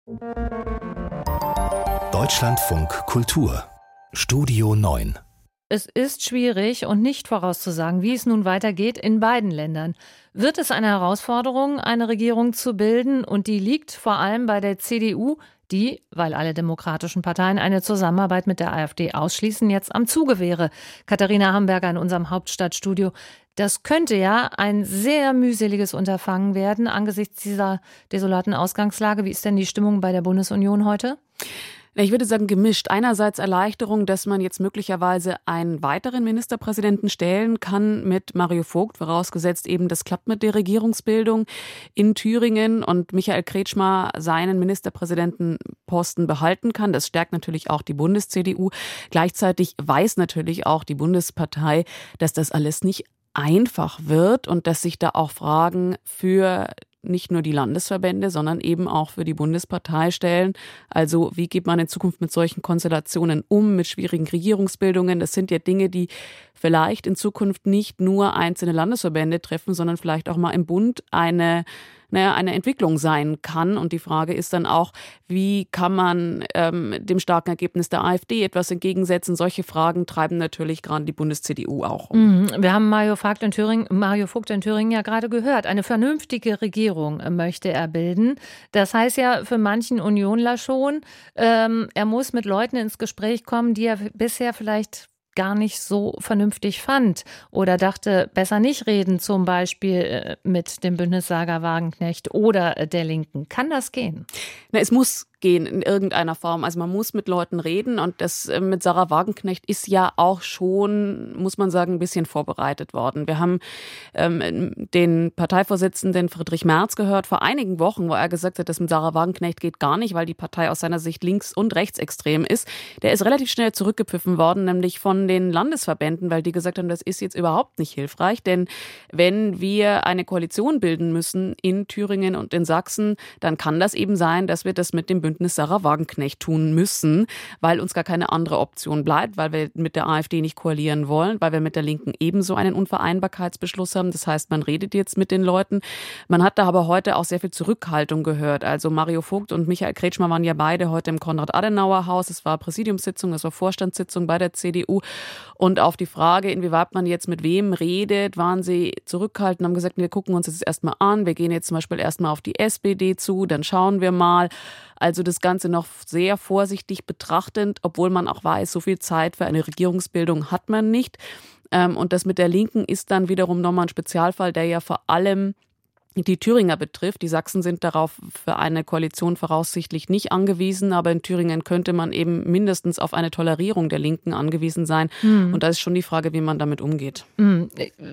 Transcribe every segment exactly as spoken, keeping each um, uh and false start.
Deutschlandfunk Kultur Studio neun. Es ist schwierig und nicht vorauszusagen, wie es nun weitergeht in beiden Ländern. Wird es eine Herausforderung, eine Regierung zu bilden? Und die liegt vor allem bei der C D U, die, weil alle demokratischen Parteien eine Zusammenarbeit mit der AfD ausschließen, jetzt am Zuge wäre. Katharina Hamburger in unserem Hauptstadtstudio. Das könnte ja ein sehr mühseliges Unterfangen werden angesichts dieser desolaten Ausgangslage. Wie ist denn die Stimmung bei der Bundesunion heute? Ich würde sagen gemischt. Einerseits Erleichterung, dass man jetzt möglicherweise einen weiteren Ministerpräsidenten stellen kann mit Mario Vogt, vorausgesetzt eben, das klappt mit der Regierungsbildung in Thüringen und Michael Kretschmer seinen Ministerpräsidentenposten behalten kann. Das stärkt natürlich auch die Bundes-C D U. Gleichzeitig weiß natürlich auch die Bundespartei, dass das alles nicht einfach wird und dass sich da auch Fragen für nicht nur die Landesverbände, sondern eben auch für die Bundespartei stellen. Also wie geht man in Zukunft mit solchen Konstellationen um, mit schwierigen Regierungsbildungen? Das sind ja Dinge, die vielleicht in Zukunft nicht nur einzelne Landesverbände treffen, sondern vielleicht auch mal im Bund eine naja, eine Entwicklung sein kann. Und die Frage ist dann auch, wie kann man ähm, dem starken Ergebnis der AfD etwas entgegensetzen? Solche Fragen treiben natürlich gerade die Bundes-C D U auch um. Wir haben Mario Vogt in Thüringen, Mario Vogt in Thüringen ja gerade gehört. Eine vernünftige Regierung möchte er bilden. Das heißt ja für manchen Unionler schon, ähm, er muss mit Leuten ins Gespräch kommen, die er bisher vielleicht gar nicht so vernünftig fand oder dachte, besser nicht reden, zum Beispiel mit dem Bündnis Sarah Wagenknecht oder der Linken. Kann das gehen? Na, es muss gehen in irgendeiner Form. Also man muss mit Leuten reden und das mit Sarah Wagenknecht ist ja auch schon, muss man sagen, ein bisschen vorbereitet worden. Wir haben ähm, den Parteivorsitzenden Friedrich Merz gehört vor einigen Wochen, wo er gesagt hat, das mit Sarah Wagenknecht geht gar nicht, weil die Partei aus seiner Sicht links- und rechtsextrem ist. Der ist relativ schnell zurückgepfiffen worden, nämlich von den Landesverbänden, weil die gesagt haben, das ist jetzt überhaupt nicht hilfreich, denn wenn wir eine Koalition bilden müssen in Thüringen und in Sachsen, dann kann das eben sein, dass wir das mit dem Bündnis Sarah Wagenknecht tun müssen, weil uns gar keine andere Option bleibt, weil wir mit der AfD nicht koalieren wollen, weil wir mit der Linken ebenso einen Unvereinbarkeitsbeschluss haben. Das heißt, man redet jetzt mit den Leuten. Man hat da aber heute auch sehr viel Zurückhaltung gehört. Also Mario Vogt und Michael Kretschmer waren ja beide heute im Konrad-Adenauer-Haus. Es war Präsidiumssitzung, es war Vorstandssitzung bei der C D U. Und auf die Frage, inwieweit man jetzt mit wem redet, waren sie zurückhaltend, haben gesagt, wir gucken uns das erstmal an. Wir gehen jetzt zum Beispiel erstmal auf die S P D zu, dann schauen wir mal. Also das Ganze noch sehr vorsichtig betrachtend, obwohl man auch weiß, so viel Zeit für eine Regierungsbildung hat man nicht. Und das mit der Linken ist dann wiederum nochmal ein Spezialfall, der ja vor allem die Thüringer betrifft. Die Sachsen sind darauf für eine Koalition voraussichtlich nicht angewiesen, aber in Thüringen könnte man eben mindestens auf eine Tolerierung der Linken angewiesen sein. Hm. Und da ist schon die Frage, wie man damit umgeht. Hm.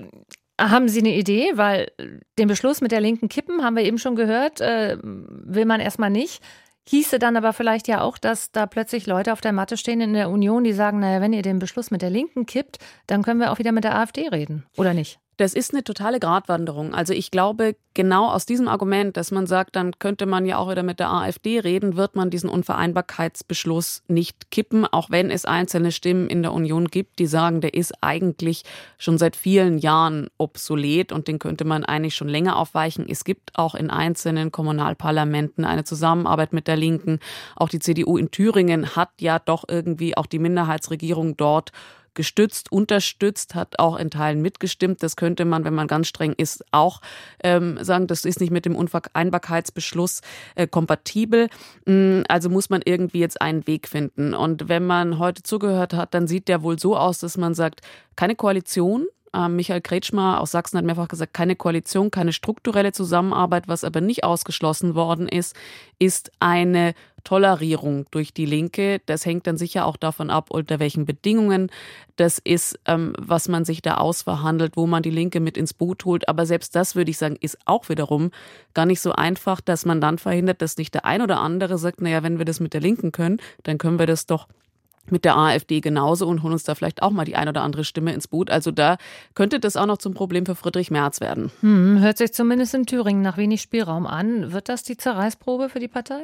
Haben Sie eine Idee? Weil den Beschluss mit der Linken kippen, haben wir eben schon gehört, äh, will man erstmal nicht. Hieße dann aber vielleicht ja auch, dass da plötzlich Leute auf der Matte stehen in der Union, die sagen, naja, wenn ihr den Beschluss mit der Linken kippt, dann können wir auch wieder mit der AfD reden, oder nicht? Das ist eine totale Gratwanderung. Also ich glaube, genau aus diesem Argument, dass man sagt, dann könnte man ja auch wieder mit der AfD reden, wird man diesen Unvereinbarkeitsbeschluss nicht kippen, auch wenn es einzelne Stimmen in der Union gibt, die sagen, der ist eigentlich schon seit vielen Jahren obsolet und den könnte man eigentlich schon länger aufweichen. Es gibt auch in einzelnen Kommunalparlamenten eine Zusammenarbeit mit der Linken. Auch die C D U in Thüringen hat ja doch irgendwie auch die Minderheitsregierung dort gestützt, unterstützt, hat auch in Teilen mitgestimmt. Das könnte man, wenn man ganz streng ist, auch ähm, sagen, das ist nicht mit dem Unvereinbarkeitsbeschluss äh, kompatibel. Also muss man irgendwie jetzt einen Weg finden. Und wenn man heute zugehört hat, dann sieht der wohl so aus, dass man sagt, keine Koalition. Michael Kretschmer aus Sachsen hat mehrfach gesagt, keine Koalition, keine strukturelle Zusammenarbeit. Was aber nicht ausgeschlossen worden ist, ist eine Tolerierung durch die Linke. Das hängt dann sicher auch davon ab, unter welchen Bedingungen das ist, ähm, was man sich da ausverhandelt, wo man die Linke mit ins Boot holt. Aber selbst das, würde ich sagen, ist auch wiederum gar nicht so einfach, dass man dann verhindert, dass nicht der ein oder andere sagt, naja, wenn wir das mit der Linken können, dann können wir das doch mit der AfD genauso und holen uns da vielleicht auch mal die ein oder andere Stimme ins Boot. Also da könnte das auch noch zum Problem für Friedrich Merz werden. Hm, hört sich zumindest in Thüringen nach wenig Spielraum an. Wird das die Zerreißprobe für die Partei?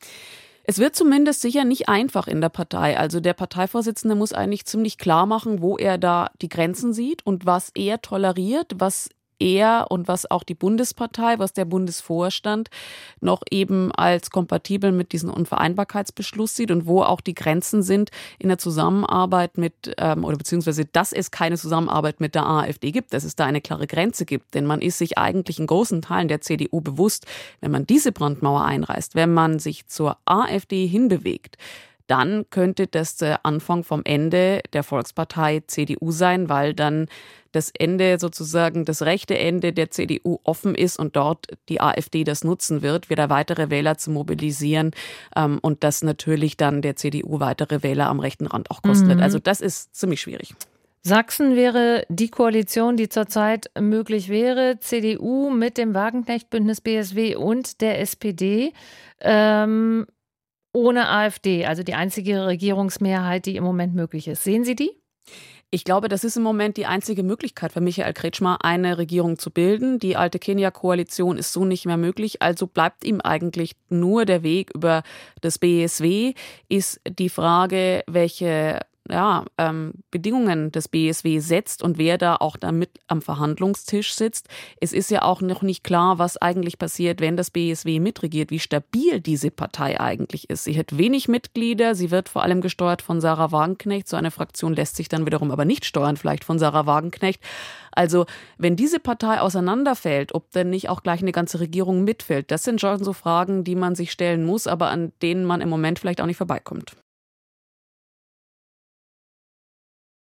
Es wird zumindest sicher nicht einfach in der Partei. Also der Parteivorsitzende muss eigentlich ziemlich klar machen, wo er da die Grenzen sieht und was er toleriert, was er und was auch die Bundespartei, was der Bundesvorstand noch eben als kompatibel mit diesem Unvereinbarkeitsbeschluss sieht und wo auch die Grenzen sind in der Zusammenarbeit mit, ähm, oder beziehungsweise, dass es keine Zusammenarbeit mit der AfD gibt, dass es da eine klare Grenze gibt. Denn man ist sich eigentlich in großen Teilen der C D U bewusst, wenn man diese Brandmauer einreißt, wenn man sich zur AfD hinbewegt, dann könnte das der Anfang vom Ende der Volkspartei C D U sein, weil dann das Ende sozusagen, das rechte Ende der C D U offen ist und dort die AfD das nutzen wird, wieder weitere Wähler zu mobilisieren ähm, und das natürlich dann der C D U weitere Wähler am rechten Rand auch kostet. Mhm. Also das ist ziemlich schwierig. Sachsen wäre die Koalition, die zurzeit möglich wäre. C D U mit dem Wagenknecht-Bündnis B S W und der S P D. Ähm, ohne AfD, also die einzige Regierungsmehrheit, die im Moment möglich ist. Sehen Sie die? Ich glaube, das ist im Moment die einzige Möglichkeit für Michael Kretschmer, eine Regierung zu bilden. Die alte Kenia-Koalition ist so nicht mehr möglich. Also bleibt ihm eigentlich nur der Weg über das B S W. Ist die Frage, welche ja, ähm, Bedingungen das B S W setzt und wer da auch damit am Verhandlungstisch sitzt. Es ist ja auch noch nicht klar, was eigentlich passiert, wenn das B S W mitregiert, wie stabil diese Partei eigentlich ist. Sie hat wenig Mitglieder, sie wird vor allem gesteuert von Sarah Wagenknecht. So eine Fraktion lässt sich dann wiederum aber nicht steuern, vielleicht von Sarah Wagenknecht. Also wenn diese Partei auseinanderfällt, ob denn nicht auch gleich eine ganze Regierung mitfällt, das sind schon so Fragen, die man sich stellen muss, aber an denen man im Moment vielleicht auch nicht vorbeikommt.